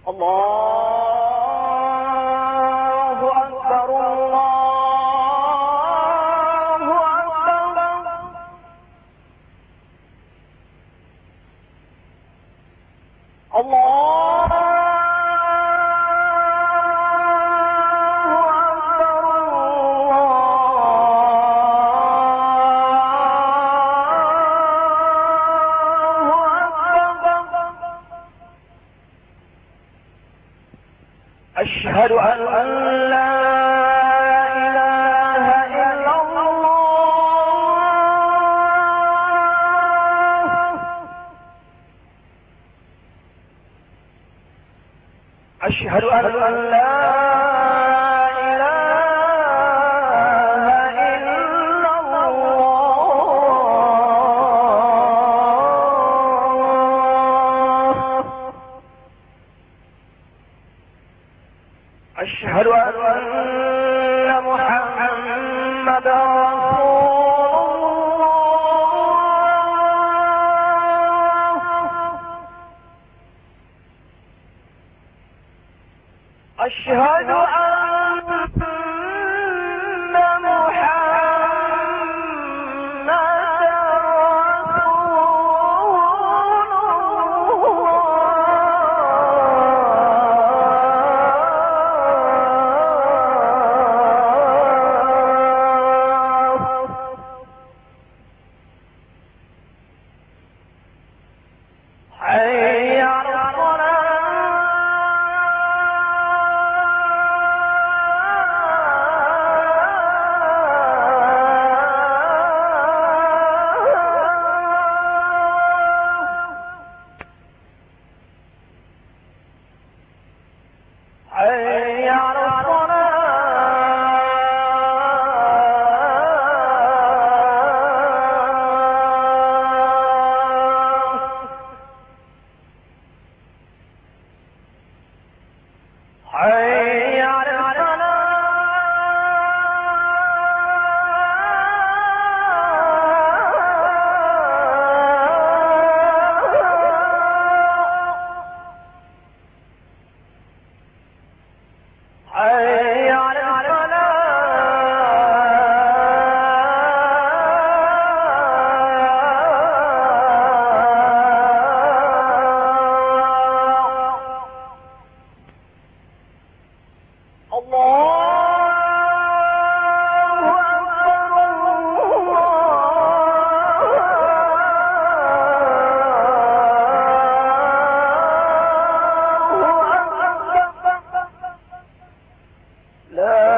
الله أكبر الله أكبر الله أشهد أن لا إله إلا الله أشهد أن لا إله إلا الله أشهد أن محمدا رسول الله أشهد أن محمدا حي على حي على حي على حي على لا